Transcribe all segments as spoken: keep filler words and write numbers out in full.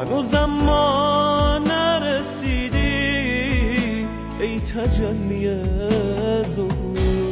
هنوزم ما نرسیدی ای تجلی ظهور.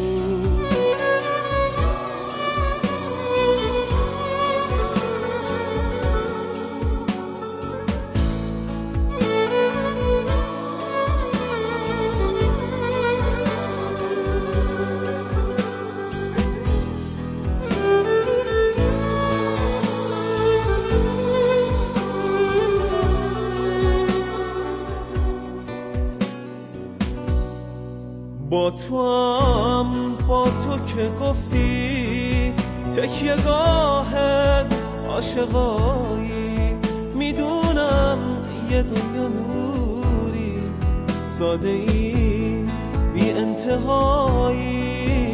با تو هم با تو که گفتی تکیه گاه عاشقایی، میدونم یه دنیا نوری ساده ای بی انتهایی،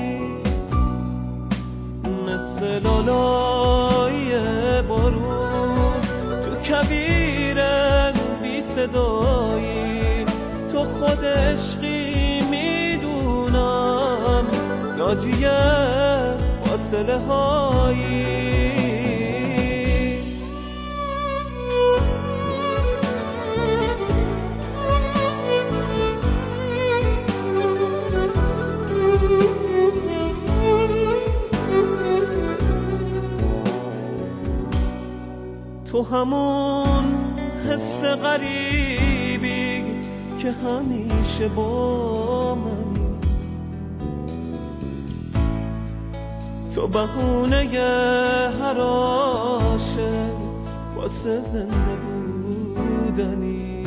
مثل لالای بارون تو کویر بی صدایی، تو خود عشقی ناجی فاصله هایی. تو همون حس غریبی که همیشه با منی، تو بهونه هر عاشق واسه زنده بودنی،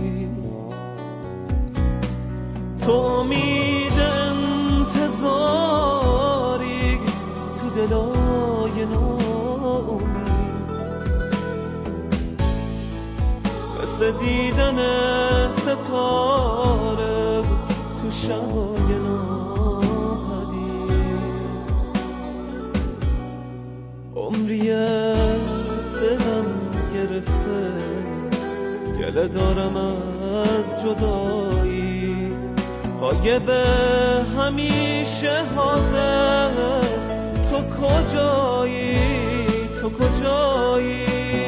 تو امید انتظاری تو دلای ناامید، مثل دیدن ستاره تو شبای عمریه دلم گرفته، گله دارم از جدایی، غایب همیشه حاضر، تو کجایی تو کجایی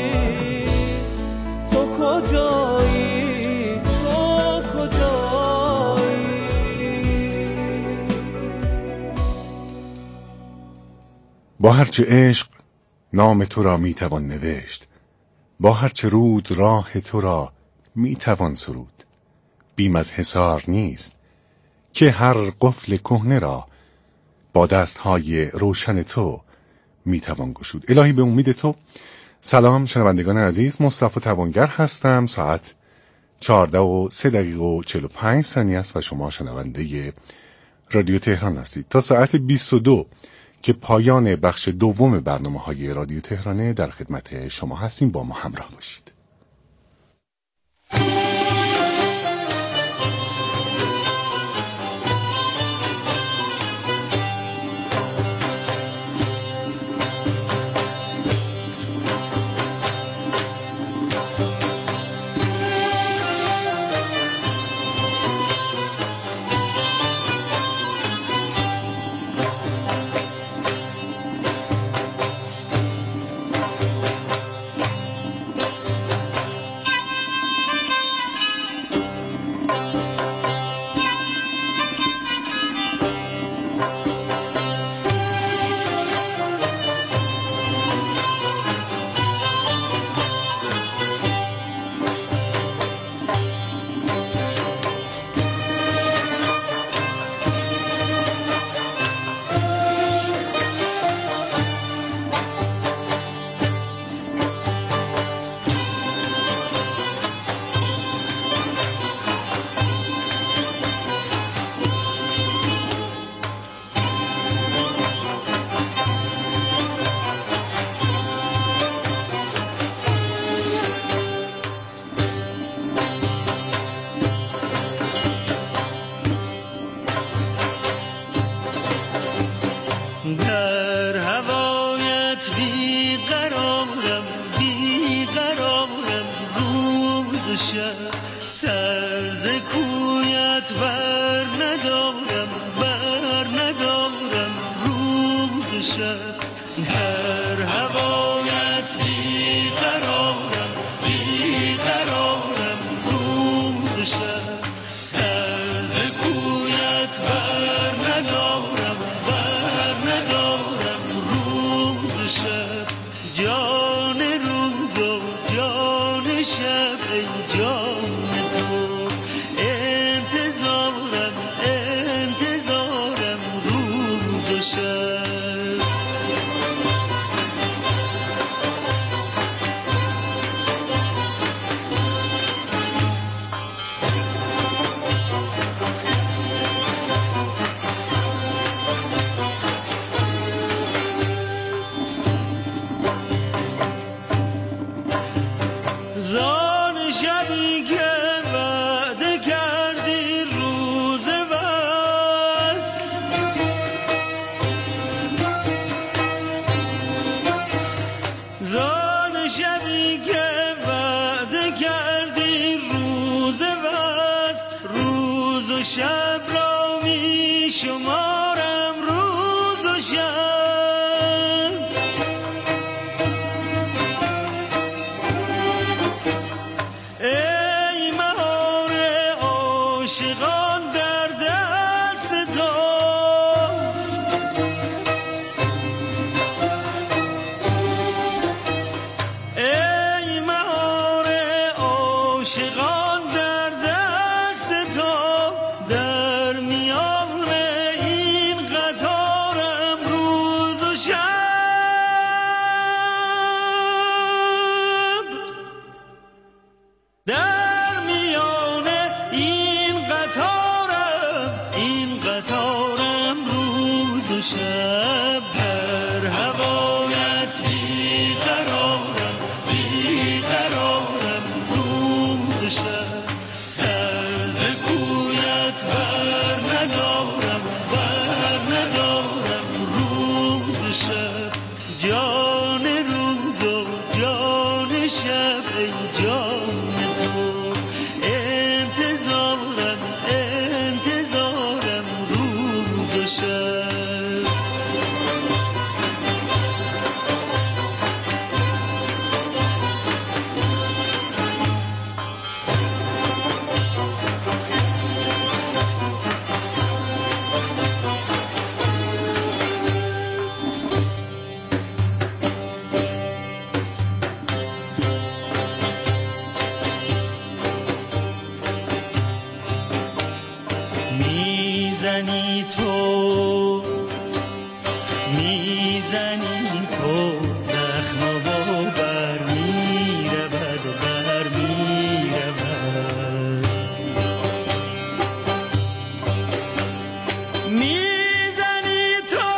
تو کجایی تو کجایی. با هرچه عشق نام تو را میتوان نوشت، با هرچه رود راه تو را میتوان سرود، بیم از حصار نیست که هر قفل کهنه را با دستهای روشن تو میتوان گشود. الهی به امید تو. سلام شنوندگان عزیز، مصطفی توانگر هستم. ساعت چهارده و سه دقیقه و چهل و پنج ثانیه است و شما شنونده رادیو تهران هستید. تا ساعت بیست و دو که پایان بخش دوم برنامه های رادیو تهرانه در خدمت شما هستیم، با ما همراه باشید. شب در هوایت بیقرارم. روز و جان شب ای جان تو انتظارم انتظارم روز و شب زان شبی که وعده کردی روز وصل زان شبی که وعده کردی روز وصل روز و شب را می شمارم روز و شب عاشقان در دست تو ای مهار عاشقان در دست تو در میان این قطارم روز و شب در میان این قطارم این قطارم روز و شب در هوایت بیقرارم بیقرارم روز و شب سر ز کویت بر ندارم بر ندارم روز و شب جان روز و جان شب ای جان تو انتظارم انتظارم روز و شب میزنی تو میزنی تو زخم و بر میرود بر میرود میزنی تو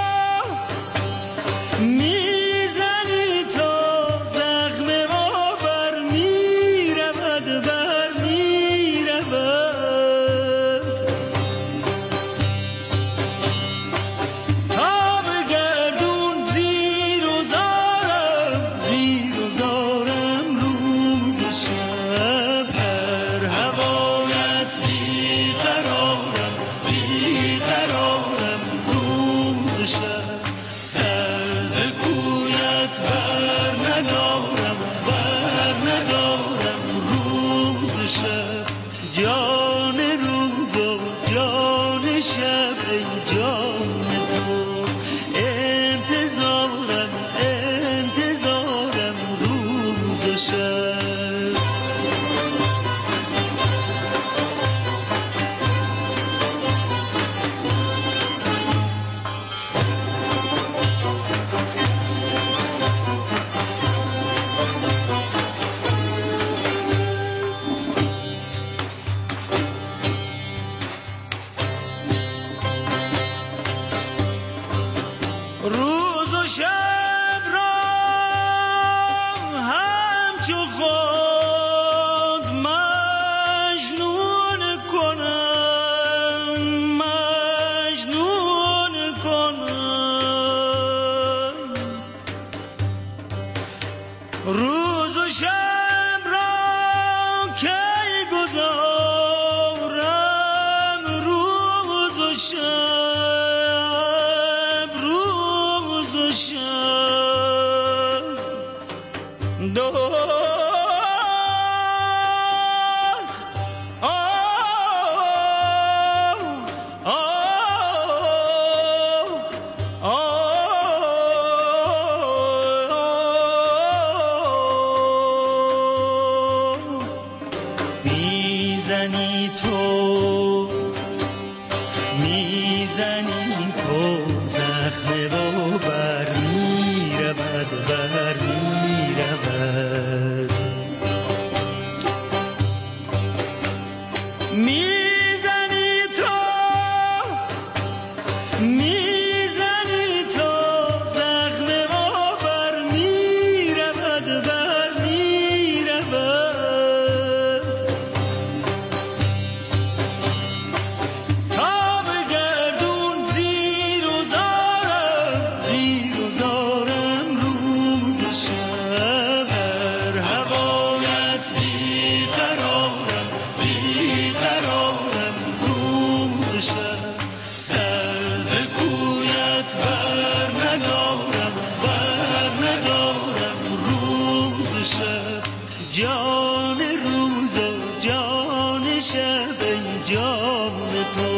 میزنی تو زخم و بر میرود بر میرود جان روز و جان شب ای جان تو انتظارم انتظارم روز و شب روز و شب را همچو خود مجنون کنم مجنون کنم روز و شب را کی گذارم روز و شب میزنی تو میزنی تو زخم و بر میرود بر میرود میزنی تو میزنی تو زخم و بر میرود بر میرود تا به گردون زیر و زارم زیر و زارم روز و شب بر هوایت بیقرارم بیقرارم روز و شب سر ز کویت بر ندارم بر ندارم روز و شب جان روز و جان شب ای جان تو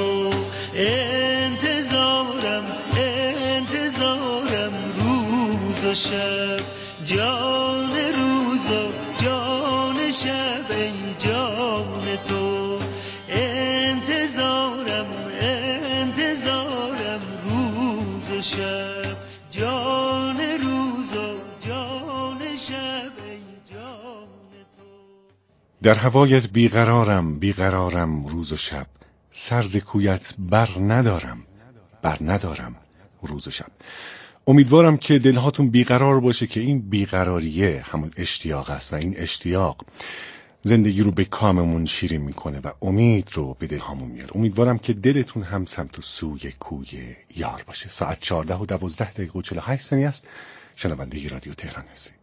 انتظارم انتظارم روز و شب جان روز و جان شب ای جان تو انتظارم انتظارم روز و شب جان روز و جان شب ای جان تو در هوایت بیقرارم بیقرارم روز و شب سر ز کویت بر ندارم بر ندارم روز و شب. امیدوارم که دلهاتون بیقرار باشه که این بیقراریه همون اشتیاق است و این اشتیاق زندگی رو به کاممون شیرین میکنه و امید رو به دلهامون میاره. امیدوارم که دلتون هم سمت و سوی کوی یار باشه. ساعت چهارده و دوازده دقیقه و چهل و هشت ثانیه است. شنونده رادیو تهران هستید.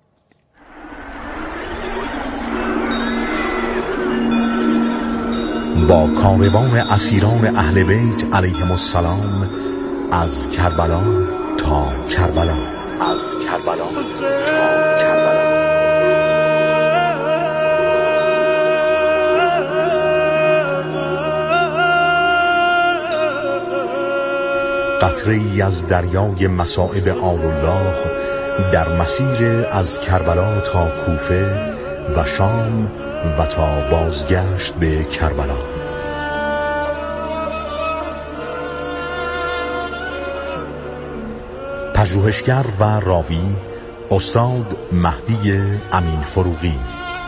با کاروان اسیران اهل بیت علیهم السلام از کربلا تا کربلا از کربلا تا کربلا قطره‌ای از دریای مصائب آل الله در مسیر از کربلا تا کوفه و شام و تا بازگشت به کربلا. پژوهشگر و راوی استاد مهدی امین فروغی.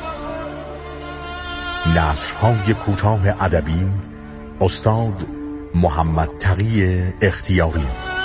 نثرهای کوتاه ادبی استاد محمد تقی اختیاری.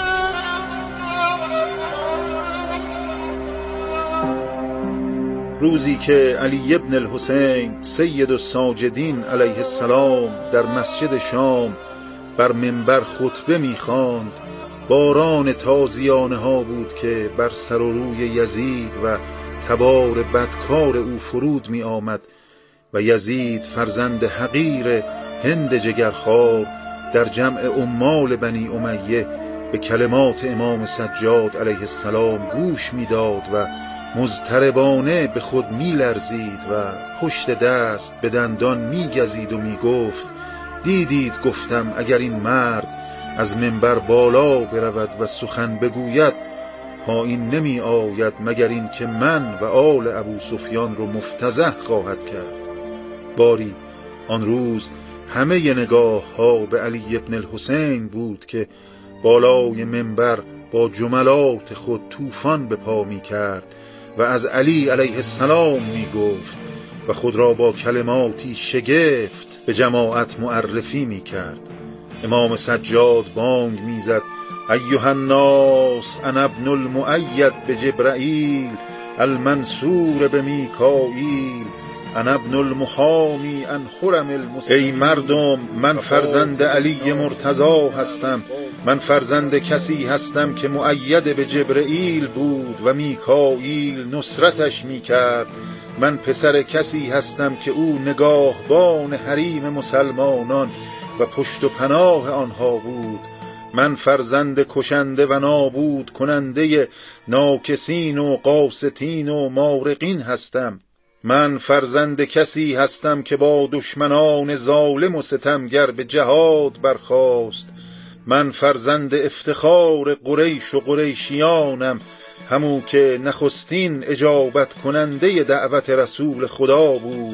روزی که علی ابن الحسین سید الساجدین علیه السلام در مسجد شام بر منبر خطبه می‌خواند، باران تازیانه ها بود که بر سر و روی یزید و تبار بدکار او فرود می آمد و یزید فرزند حقیر هند جگرخوار در جمع عمال بنی امیه به کلمات امام سجاد علیه السلام گوش میداد و مضطربانه به خود می لرزید و پشت دست به دندان می گزید و می گفت: دیدید گفتم اگر این مرد از منبر بالا برود و سخن بگوید پایین نمی آید مگر این که من و آل ابو سفیان رو مفتضح خواهد کرد. باری آن روز همه نگاه ها به علی ابن الحسین بود که بالای منبر با جملات خود طوفان به پا می کرد و از علی علیه السلام می گفت و خود را با کلماتی شگفت به جماعت معرفی می کرد. امام سجاد بانگ می زد: ایها الناس انا ابن المؤید به جبرائیل المنصور به میکائیل انا ابن المحامی عن حرم المسلمین. ای مردم، من فرزند علی مرتضی هستم، من فرزند کسی هستم که مؤید به جبرائیل بود و میکائیل نصرتش میکرد. من پسر کسی هستم که او نگاهبان حریم مسلمانان و پشت و پناه آنها بود. من فرزند کشنده و نابود کننده ناکسین و قاستین و مارقین هستم. من فرزند کسی هستم که با دشمنان ظالم و ستمگر به جهاد برخاست. من فرزند افتخار قریش و قریشیانم، همو که نخستین اجابت کننده دعوت رسول خدا بود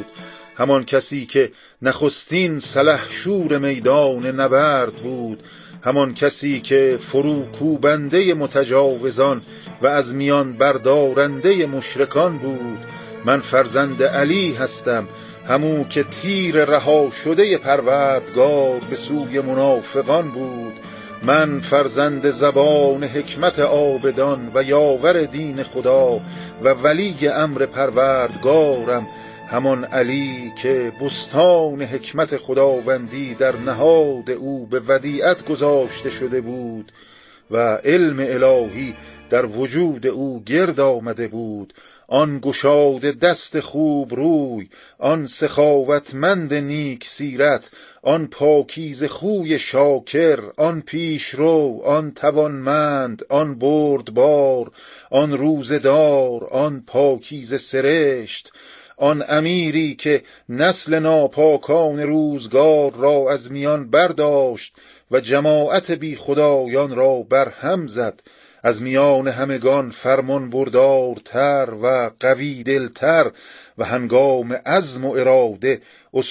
همان کسی که نخستین سلحشور میدان نبرد بود، همان کسی که فروکوبنده متجاوزان و از میان بردارنده مشرکان بود. من فرزند علی هستم، همو که تیر رها شده پروردگار به سوی منافقان بود. من فرزند زبان حکمت عابدان و یاور دین خدا و ولی امر پروردگارم، همان علی که بستان حکمت خداوندی در نهاد او به ودیعت گذاشته شده بود و علم الهی در وجود او گرد آمده بود. آن گشاد دست خوب روی، آن سخاوتمند نیک سیرت، آن پاکیز خوی شاکر، آن پیشرو، آن توانمند، آن بردبار، آن روزدار، آن پاکیز سرشت، آن امیری که نسل ناپاکان روزگار را از میان برداشت و جماعت بی خدایان را برهم زد، از میان همگان فرمان بردارتر و قوی دلتر و هنگام عزم و اراده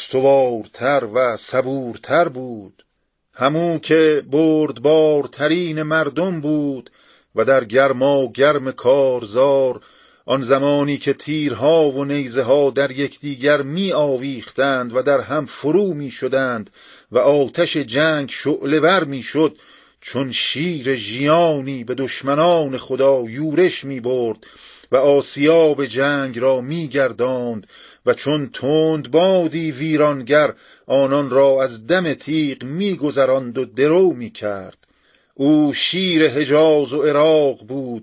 استوارتر و صبورتر بود. همو که بردبارترین مردم بود و در گرما گرم کارزار، آن زمانی که تیرها و نیزه ها در یکدیگر می آویختند و در هم فرو می شدند و آتش جنگ شعله‌ور می شد، چون شیر ژیانی به دشمنان خدا یورش می برد و آسیاب جنگ را می گرداند و چون تند بادی ویرانگر آنان را از دم تیغ می گذراند و درو می کرد. او شیر حجاز و عراق بود،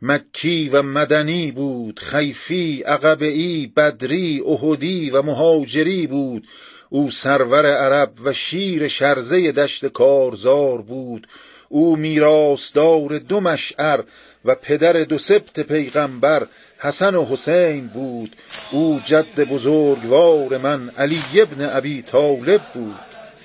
مکی و مدنی بود، خیفی، عقبه‌ای، بدری، احدی و مهاجری بود. او سرور عرب و شیر شرزه دشت کارزار بود. او میراثدار دو مشعر و پدر دو سبط پیغمبر حسن و حسین بود. او جد بزرگوار من علی ابن ابی طالب بود.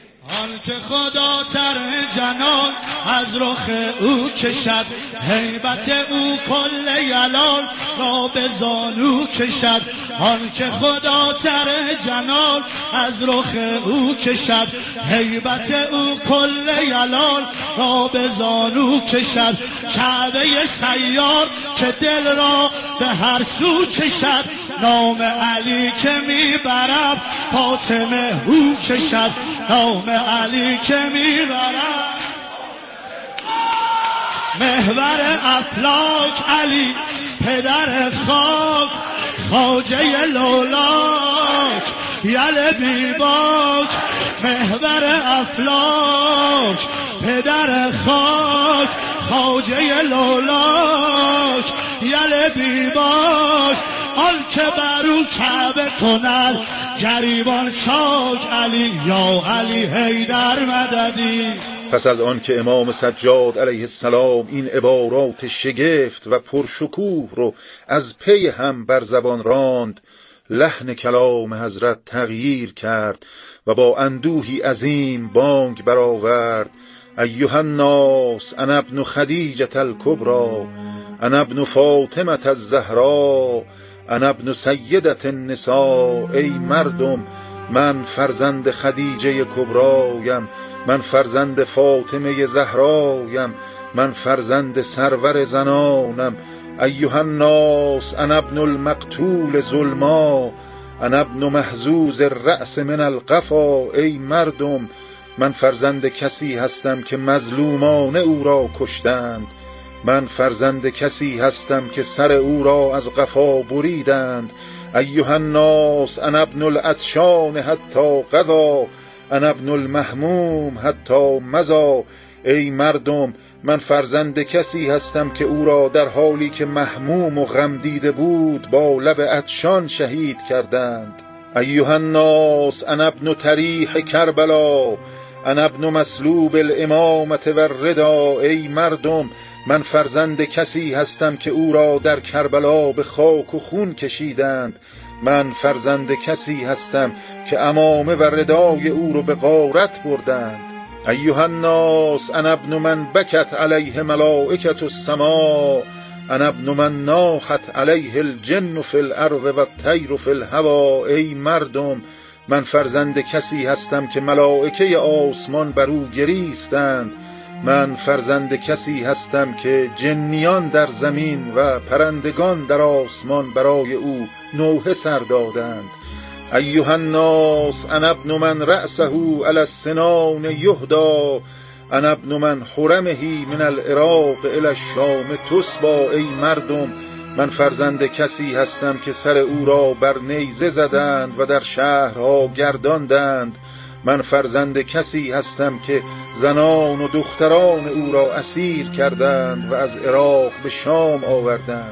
آن که خدا طرح جنان از رخ او کشد، هیبت او کل یلال را به زانو کشد. آن که خدا طرح جنان از رخ او کشد، هیبت او کل یلال را به زانو کشد. کعبه سیار که دل را به هر سو کشد، نام علی که میبرم فاطمه او کشد. نام علی که میبرم محور افلاک، علی پدر خاک، خواجه لولاک، یل بیباک. محور افلاک، پدر خاک، خواجه لولاک، یل بیباک. آن که برو کعبه کند گریبان چاک، علی یا علی حیدر مددی. پس از آن که امام سجاد علیه السلام این عبارات شگفت و پرشکوه رو از پی هم بر زبان راند، لحن کلام حضرت تغییر کرد و با اندوهی عظیم بانگ برآورد: ایها الناس انا ابن خدیجة الکبری، انا ابن فاطمة الزهراء، انا ابن سیدة النساء. ای مردم، من فرزند خدیجه کبرایم، من فرزند فاطمه زهرایم، من فرزند سرور زنانم. ایها الناس انا ابن المقتول ظلما، انا ابن محزوز الرأس من القفا. ای مردم، من فرزند کسی هستم که مظلومانه او را کشتند، من فرزند کسی هستم که سر او را از قفا بریدند. ایها الناس انا ابن العطشان حتی قضا، انا ابن المهموم حتی مضی. ای مردم، من فرزند کسی هستم که او را در حالی که محموم و غم دیده بود با لب عطشان شهید کردند. ایها الناس انا ابن تریح کربلا، انا ابن مسلوب الامامة و الردا. ای مردم، من فرزند کسی هستم که او را در کربلا به خاک و خون کشیدند، من فرزند کسی هستم که عمامه و ردای او رو به غارت بردند. ایها الناس انا ابن من بکت علیه ملائکة السماء، انا ابن من ناحت علیه الجن فی الارض و الطیر فی الهوا. ای مردم، من فرزند کسی هستم که ملائکه آسمان بر او گریستند. من فرزند کسی هستم که جنیان در زمین و پرندگان در آسمان برای او نوحه سر دادند. ایها الناس انا ابن من رأسه علی السنان یهدا، انا ابن من حرمه من العراق الی الشام تسبا. ای مردم، من فرزند کسی هستم که سر او را بر نیزه زدند و در شهرها گرداندند. من فرزند کسی هستم که زنان و دختران او را اسیر کردند و از عراق به شام آوردند.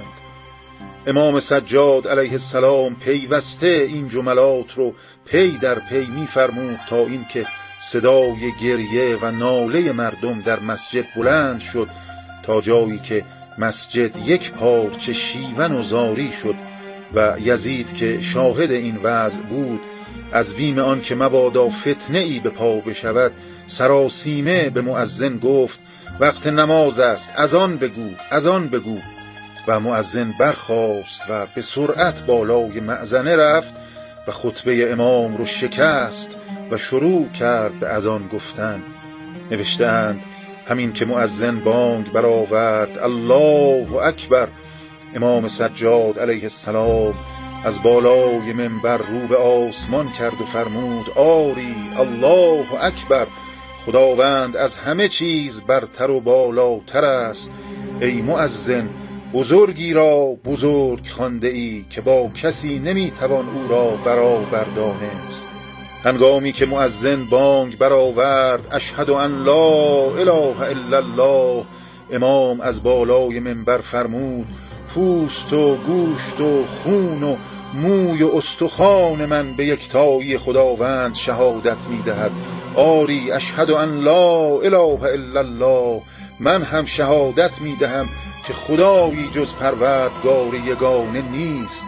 امام سجاد علیه السلام پیوسته این جملات رو پی در پی می‌فرمود تا اینکه صدای گریه و ناله مردم در مسجد بلند شد تا جایی که مسجد یک پارچه شیون و زاری شد و یزید که شاهد این وضع بود از بیم آن که مبادا فتنه ای به پا بشود سراسیمه به مؤذن گفت وقت نماز است، از آن بگو، از آن بگو. و مؤذن برخاست و به سرعت بالای مأذنه رفت و خطبه امام رو شکست و شروع کرد به اذان گفتن. نوشتند همین که مؤذن بانگ برآورد الله اکبر، امام سجاد علیه السلام از بالای منبر رو به آسمان کرد و فرمود آری الله اکبر، خداوند از همه چیز برتر و بالاتر است. ای مؤذن، بزرگی را بزرگ خوانده ای که با کسی نمیتوان او را برابر دانست. هنگامی که مؤذن بانگ برآورد اشهد ان لا اله الا الله، امام از بالای منبر فرمود پوست و گوشت و خون و موی و استخوان من به یکتایی خداوند شهادت میدهد. آری اشهد ان لا اله الا الله، من هم شهادت میدهم که خدایی جز پروردگار یگانه نیست.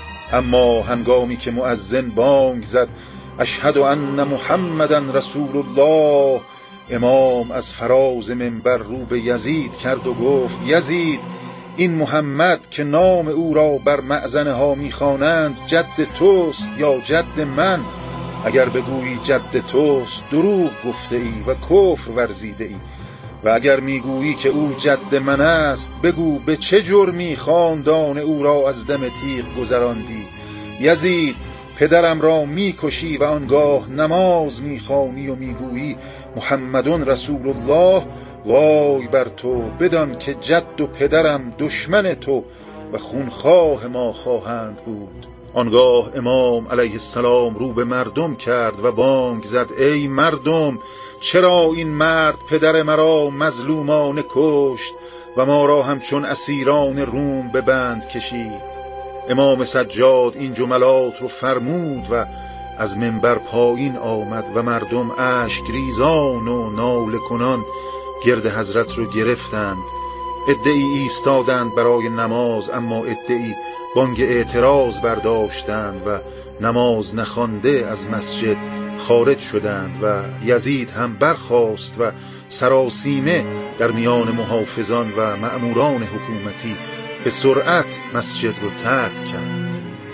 اما هنگامی که مؤذن بانگ زد اشهد ان محمدا رسول الله، امام از فراز منبر رو به یزید کرد و گفت یزید، این محمد که نام او را بر مأذنه ها میخوانند جد توست یا جد من؟ اگر بگویی جد توست دروغ گفته ای و کفر ورزیده ای، و اگر میگویی که او جد من است بگو به چه جرمی خاندان او را از دم تیغ گذراندی؟ یزید، پدرم را میکشی و آنگاه نماز میخوانی و میگویی محمدون رسول الله. وای بر تو، بدان که جد و پدرم دشمن تو و خونخواه ما خواهند بود. آنگاه امام علیه السلام رو به مردم کرد و بانگ زد ای مردم، چرا این مرد پدر مرا مظلومانه کشت و ما را همچون اسیران روم به بند کشید؟ امام سجاد این جملات رو فرمود و از منبر پایین آمد و مردم اشک ریزان و ناله کنان گرد حضرت رو گرفتند. عده‌ای ایستادند برای نماز، اما عده‌ای بانگ اعتراض برداشتند و نماز نخوانده از مسجد خارج شدند و یزید هم برخاست و سراسیمه در میان محافظان و مأموران حکومتی به سرعت مسجد رو ترک کرد.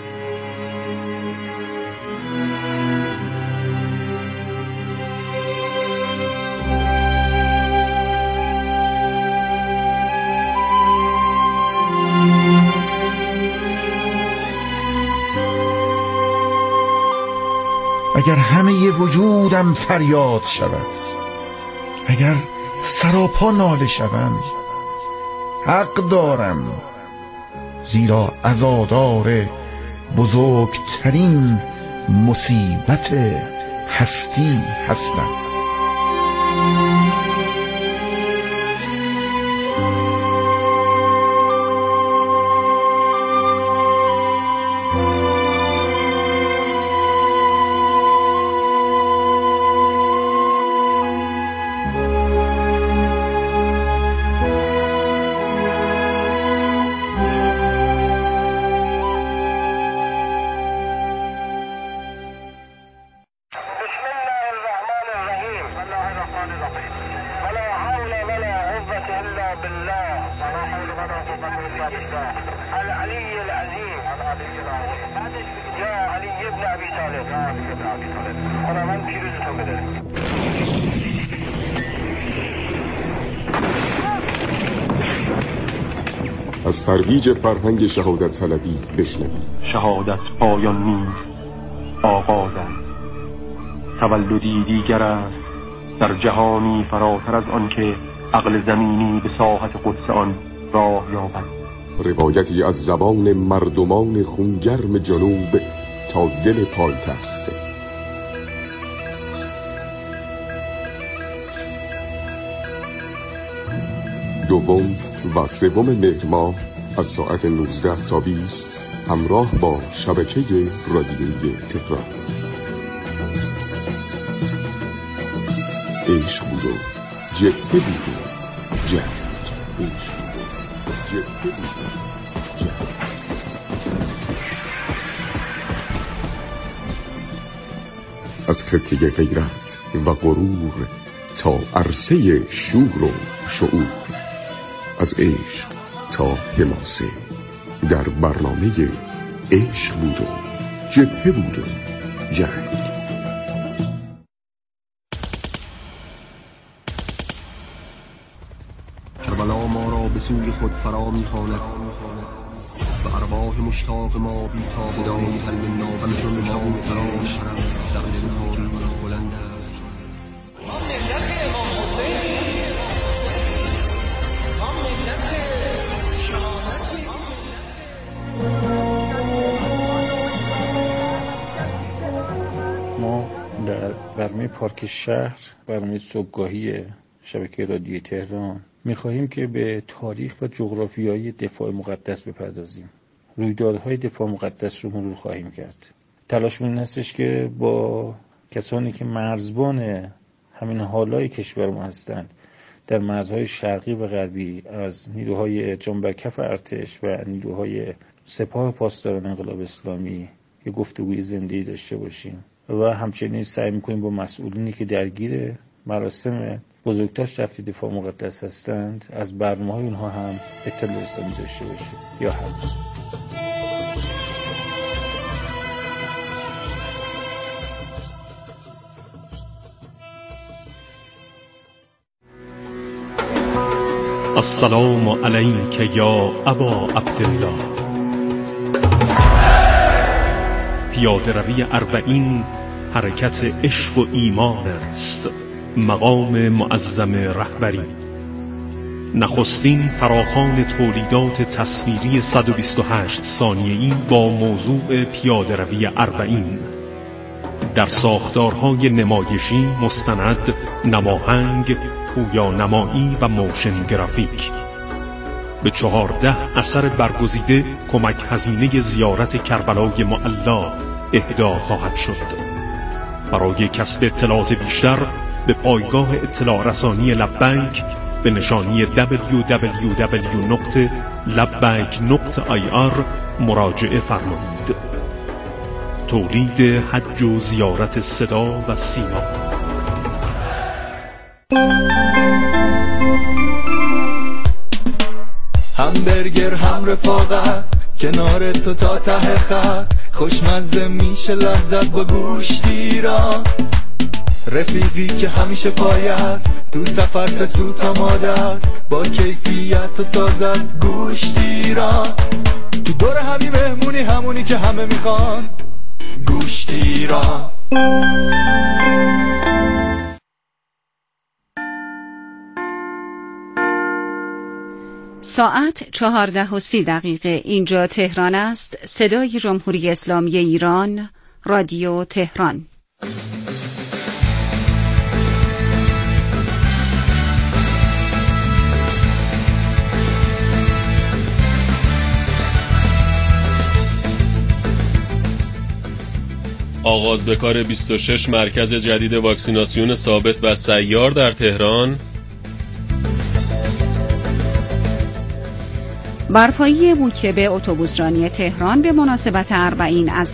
اگر همه وجودم فریاد شود، اگر سراپا ناله شوم، حق دارم، زیرا عزادار بزرگترین مصیبت هستی هستم. العلي العظيم يا علي بن أبي طالب بله بله خداوند پیروزتون بده. از ترویج فرهنگ شهادت طلبی بشنوید. شهادت پایان نیست، آغاز است. تولدی دیگر است در جهانی فراتر از آن که عقل زمینی به ساحت قدس آن راه یابد. روایتی از زبان مردمان خونگرم جنوب تا دل پایتخت. دوم و سوم مهر ماه از ساعت نوزده تا بیست همراه با شبکه رادیویی تهران. عشق بود و جبهه بود و جنگ. عشق بود و جبهه بود و جنگ. از خطه غیرت و غرور تا عرصه شور و شعور، از عشق تا حماسه، در برنامه عشق بود و جبهه بود و جنگ. کربلا ما را به سوی خود فرا می‌خواند و ارواح مشتاق ما بی تا صدای حل ناظم چون شام فراش در ستاره بلند است. ما ملت امام حسین، ما ملت شهادت. ما در برنامه پارک شهر، برنامه صبحگاهی شبکه رادیویی تهران، می‌خواهیم که به تاریخ و جغرافیای دفاع مقدس بپردازیم. رویدادهای دفاع مقدس رو مرور خواهیم کرد. تلاشمون این هستش که با کسانی که مرزبان همین حالای کشور ما هستند، در مرزهای شرقی و غربی، از نیروهای جنبکف ارتش و نیروهای سپاه پاسداران انقلاب اسلامی، یه گفتگوی زنده‌ای داشته باشیم و همچنین سعی می‌کنیم با مسئولینی که درگیر مراسم بزرگداشت هفته دفاع مقدس هستند از برنامه‌های اونها هم اطلاع رسانی داشته باشیم. یا هم السلام علیک یا ابا عبدالله. پیاده روی اربعین حرکت عشق و ایمان است، مقام معظم رهبری. نخستین فراخوان تولیدات تصویری صد و بیست و هشت ثانیه‌ای با موضوع پیاده روی اربعین در ساختارهای نمایشی، مستند، نماهنگ، پویانمایی و موشن گرافیک. به چهارده اثر برگزیده کمک هزینه زیارت کربلای معلا اهدا خواهد شد. برای کسب اطلاعات بیشتر به پایگاه اطلاع رسانی لبیک به نشانی دبلیو دبلیو دبلیو نقطه لبیک نقطه آی آر مراجعه فرمایید. تولید حج و زیارت صدا و سیما. همبرگر هم رفاقت، کنار تو تا ته خط، خوشمزه میشه لذت با گوشت ایران. رفیقی که همیشه پای است، تو سفر سه سوت آماده است، با کیفیت و تازه است گوشت ایران. تو دور همی مهمونی، همونی که همه میخوان، گوشت ایران. ساعت چهارده و سی دقیقه اینجا تهران است. صدای جمهوری اسلامی ایران، رادیو تهران. آغاز به کار بیست و شش مرکز جدید واکسیناسیون ثابت و سیار در تهران. برپایی موکب اتوبوسرانی تهران به مناسبت اربعین از